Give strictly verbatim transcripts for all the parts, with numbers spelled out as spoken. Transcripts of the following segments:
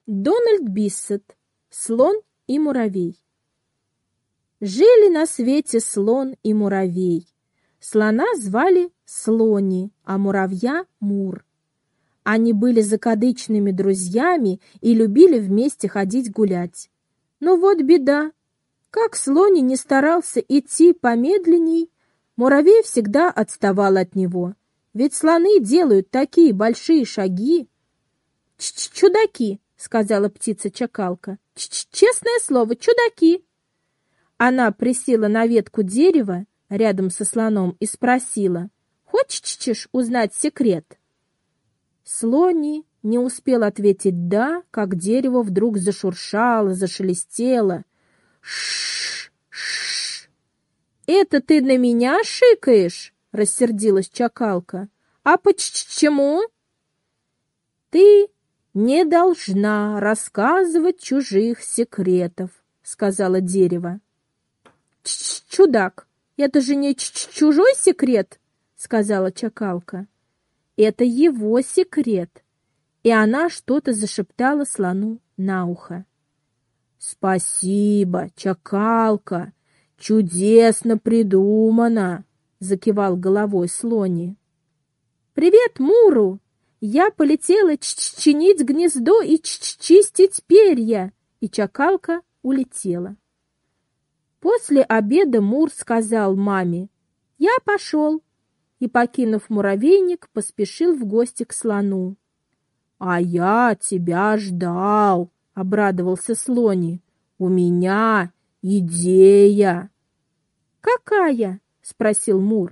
Дональд Биссет. Слон и муравей. Жили на свете слон и муравей. Слона звали Слони, а муравья — Мур. Они были закадычными друзьями и любили вместе ходить гулять. Но вот беда. Как Слони не старался идти помедленней, муравей всегда отставал от него. Ведь слоны делают такие большие шаги. «Ч-ч-чудаки!» — сказала птица-чакалка. «Честное слово, чудаки!» Она присела на ветку дерева рядом со слоном и спросила: «Хочешь узнать секрет?» Слони не успел ответить «да», как дерево вдруг зашуршало, зашелестело. «Ш-ш-ш! Это ты на меня шикаешь?» — рассердилась чакалка. «А почему?» «Ты не должна рассказывать чужих секретов», — сказала дерево. «Чудак, это же не чужой секрет», — сказала чакалка. «Это его секрет». И она что-то зашептала слону на ухо. «Спасибо, чакалка, чудесно придумано», — закивал головой Слони. «Привет, Муру! Я полетела чинить гнездо и чистить перья», и чакалка улетела. После обеда Мур сказал маме: «Я пошел», и, покинув муравейник, поспешил в гости к слону. «А я тебя ждал», — обрадовался Слони. «У меня идея». «Какая?» — спросил Мур.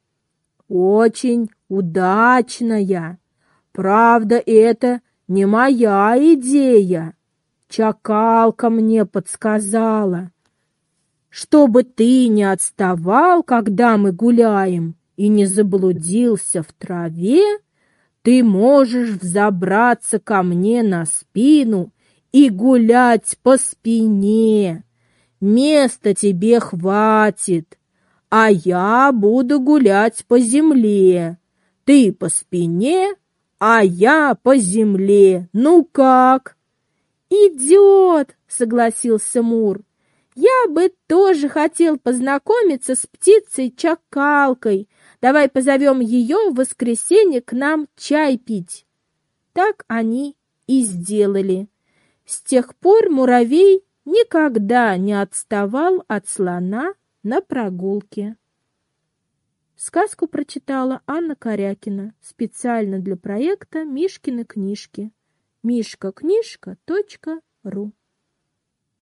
«Очень удачная. Правда, это не моя идея. Чакалка мне подсказала. Чтобы ты не отставал, когда мы гуляем, и не заблудился в траве, ты можешь взобраться ко мне на спину и гулять по спине. Места тебе хватит, а я буду гулять по земле. Ты по спине, а я по земле. Ну как?» «Идет!» — согласился Мур. «Я бы тоже хотел познакомиться с птицей-чакалкой. Давай позовем ее в воскресенье к нам чай пить». Так они и сделали. С тех пор муравей никогда не отставал от слона на прогулке. Сказку прочитала Анна Корякина специально для проекта «Мишкины книжки». мишка книжка точка ру